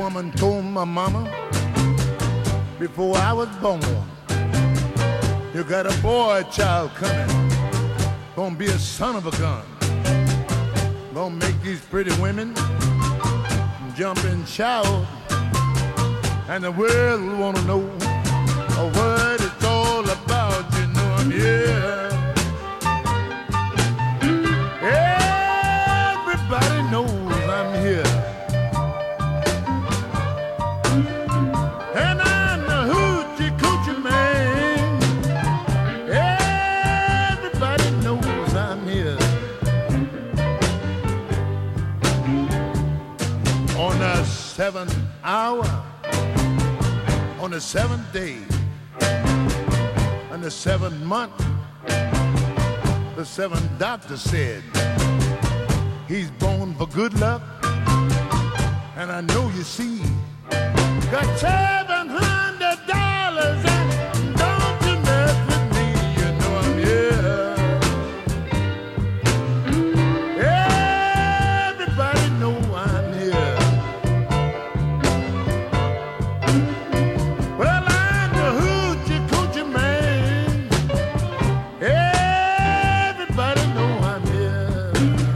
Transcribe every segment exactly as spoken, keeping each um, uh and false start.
woman told my mama before I was born, you got a boy child coming, gonna be a son of a gun, gonna make these pretty women jump and shout, and the world will wanna know what it's all about. You know I'm here. Everybody knows I'm here. And I'm the hoochie coochie man. Everybody knows I'm here. On the seventh hour, on the seventh day, on the seventh month, the seventh doctor said he's born for good luck. And I know you see, got seven hundred dollars, and don't you mess with me, you know I'm here. Everybody know I'm here. Well, I'm the hoochie coochie man. Everybody know I'm here.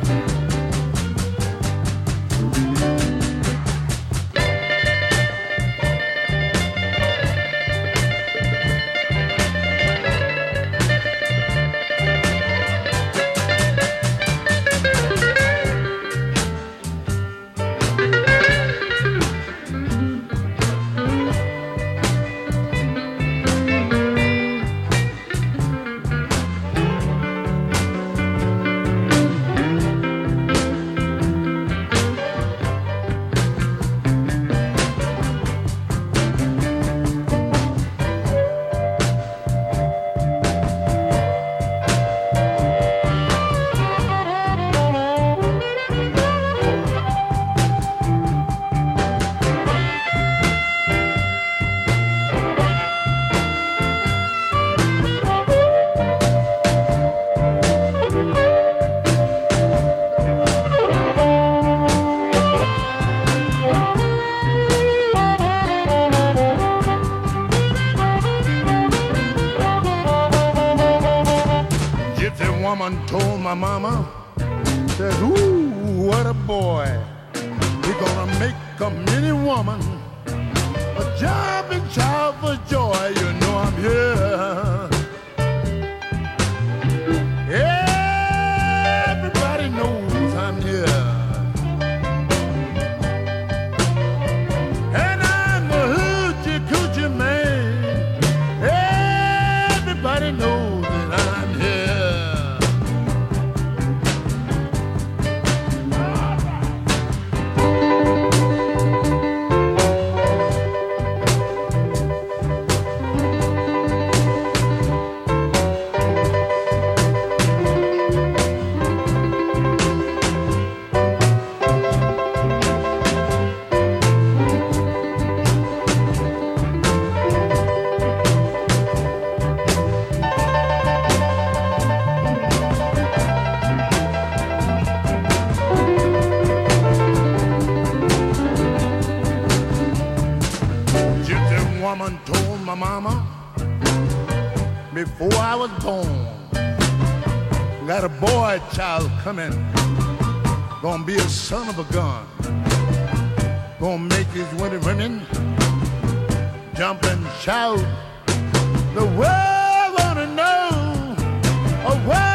Woman told my mama, said, ooh, what a boy. He gonna make a mini woman a job and child for joy. You know I'm here. Everybody knows I'm here. And I'm the hoochie coochie man. Everybody knows that I'm here. Woman told my mama before I was born, got a boy child coming, gonna be a son of a gun, gonna make these winter women jump and shout. The world wanna know, oh,